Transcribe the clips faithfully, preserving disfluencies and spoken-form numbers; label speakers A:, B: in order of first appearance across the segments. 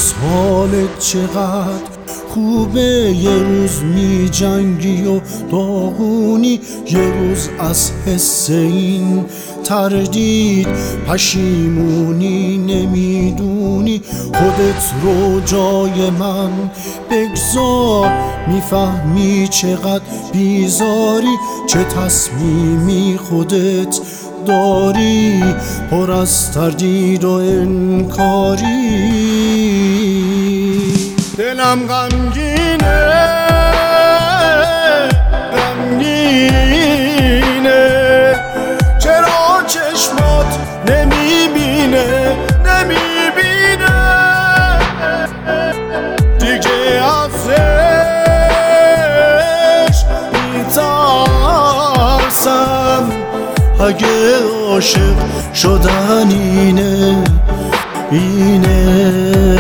A: روز حالت چقدر خوبه، یه روز می جنگی و داغونی، یه روز از حس این تردید پشیمونی، نمیدونی خودت رو جای من بگذار، میفهمی چقدر بیزاری، چه تصمیمی خودت داری، پر از تردید و انکاری. دلم غمگینه غمگینه، چرا چشمات نمیبینه نمیبینه، دیگه ازش میترسم، اگه عاشق شدن اینه اینه.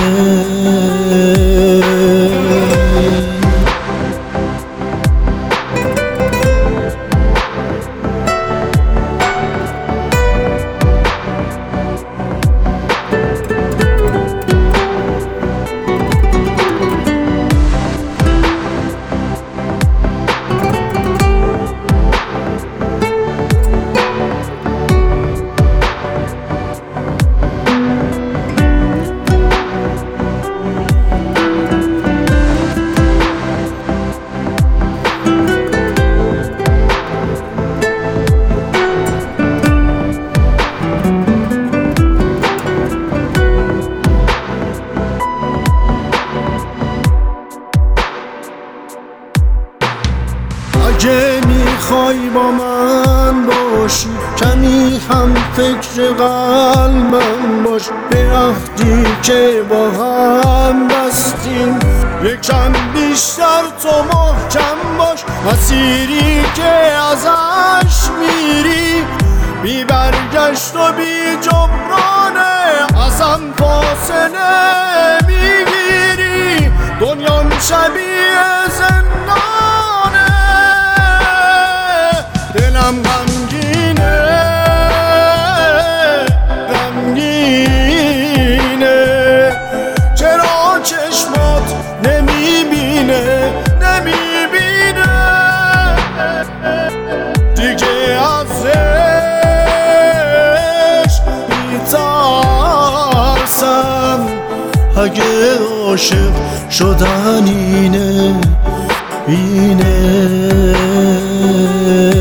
A: اگه میخوای با من باشی، کمی هم فکر قلبم باش، به عهدی که با هم بستیم یکم بیشتر تو محکم باش، مسیری که ازش میری بی برگشت و بی جبرانه، ازم فاصله میگیری، دنیام شبیه زندانه. دلم غمگینه غمگینه، چرا چشمات نمیبینه نمیبینه، دیگه ازش میترسم، اگه عاشق شدن اینه اینه.